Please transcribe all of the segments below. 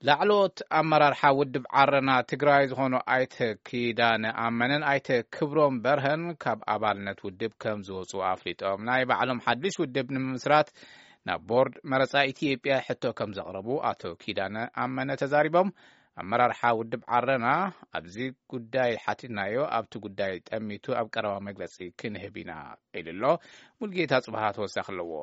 ላዕሎት አመራር ውድብ ዓረና ትግራይ ዝኾኑ አይተ ኪዳነ አመነን አይተ ክብሮም በርሀን ካብ አባልነት ውድብ ከም ዝወፁ አፍሊጦም ናይ ባዕሎም ሓድሽ ውድብ ንምስራት ናብ ቦርድ መረፃ ኢትዮጵያ ሕቶ ከም ዘቕረቡ አቶ ኪዳነ አመነ ተዛሪቦም አመራር ውድብ ዓረና ኣብዚ ጉዳይ ሓቲናዮ ኣብቲ ጉዳይ ጠሚቱ ኣብ ቀረባ መግለፂ ክንህቢና ኢልሎ ሙልጌታ ጽባሃ ተወሳኺ ኣለዎ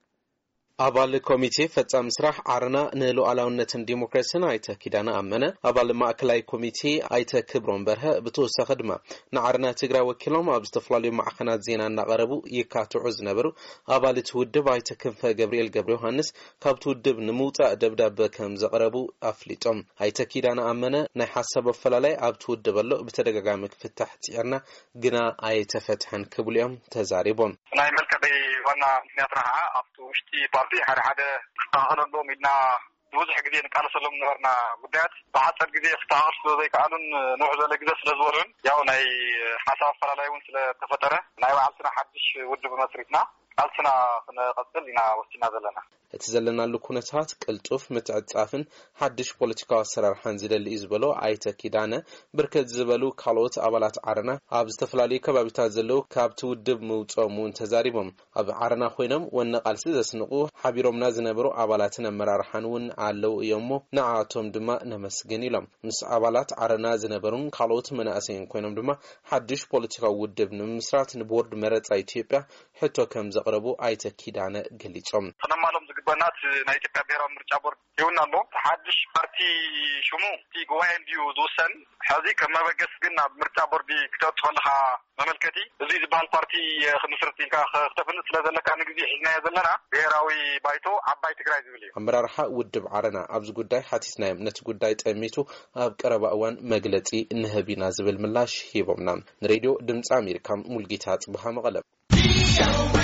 አባል ኮሚቴ ፈጻም ስራሕ ዓረና ንሉዓላውነትን ዲሞክራሲን አይተ ኪዳነ አመነ አባል ማዕከላዊ ኮሚቴ አይተ ክብሮም በርሀ ብተወሳኺ ድማ ንዓረና ትግራይ ወኪሎም ኣብ ዝተፈላለዩ ማዕከናት ዜና እናቀረቡ ይካትዑ ዝነበሩ አባላት ውድብ አይተ ክንፈ ገብርኤል ገብረ ዮሐንስ ካብቲ ውድብ ንምውፃእ ደብዳቤ ከም ዘቕረቡ አፍሊጦም አይተ ኪዳነ አመነ ናይ ሓሳብ ኣፈላላይ ኣብቲ ውድብ ኣሎ ብተደጋጋሚ ክፍታሕ ጽዕርና ግና ኣይተፈትሐን ክብሉ እዮም ተዛሪቦም ናይ መልከበ ዋና ምክንያት ረሃ ኣብቲ ውሽጢ ፓርቲ ሓደ ክስተኻኸለሎም ኢልና ብዙሕ ግዜ ንቃለሰሎም ነበርና ጉዳያት ብሓፀር ግዜ ክስተኻኸል ስለዘይከኣሉን ንውሕ ዝበለ ግዜ ስለዝበሉን ያው ናይ ሓሳብ ኣፈላላይ እውን ስለተፈጠረ ናይ ባዕልትና ሓድሽ ውድብ መስሪትና ቃልስና ክንቐፅል ኢና ወሲና ዘለና እቲ ዘለናሉ ኩነታት ቅልጡፍ ምትዕጻፍን ሓድሽ ፖለቲካዊ ኣሰራርሓን ዝደሊ እዩ ዝበሎ አይተ ኪዳነ ብርክት ዝበሉ ካልኦት አባላት ዓረና ኣብ ዝተፈላለዩ ከባቢታት ዘለው ካብቲ ውድብ ምውፅኦም እውን ተዛሪቦም ኣብ ዓረና ኮይኖም ወነ ቃልሲ ዘስንቁ ሓቢሮምና ዝነበሩ አባላትን ኣመራርሓን እውን ኣለው እዮም ንዓቶም ድማ ነመስግን ኢሎም ምስ አባላት ዓረና ዝነበሩን ካልኦት መናእሰይን ኮይኖም ድማ ሓድሽ ፖለቲካዊ ውድብ ንምስራት ንቦርድ መረፃ ኢትዮጵያ ሕቶ ከም ዘቕረቡ አይተ ኪዳነ ገሊጾም በናት ናይ ኢትዮጵያ ብሔራዊ ምርጫ ቦርድ ይውናሎ ሓድሽ ፓርቲ ሽሙ ቲ ጉባኤ እንዲዩ ዝወሰን ሕዚ ከም መበገስ ግን ኣብ ምርጫ ቦርድ ክትወፅኸልኻ መመልከቲ እዚ ዝበሃል ፓርቲ ክምስረት ኢልካ ክተፍልጥ ስለዘለካ ንግዜ ሒዝናዮ ዘለና ብሔራዊ ባይቶ ዓባይ ትግራይ ዝብል እዩ ኣመራርሓ ውድብ ዓረና ኣብዚ ጉዳይ ሓቲትናዮም ነቲ ጉዳይ ጠሚቱ ኣብ ቀረባ እዋን መግለፂ ንህቢና ዝብል ምላሽ ሂቦምና ንሬድዮ ድምፂ ኣሜሪካ ሙልጌታ ጽባሃ መቐለም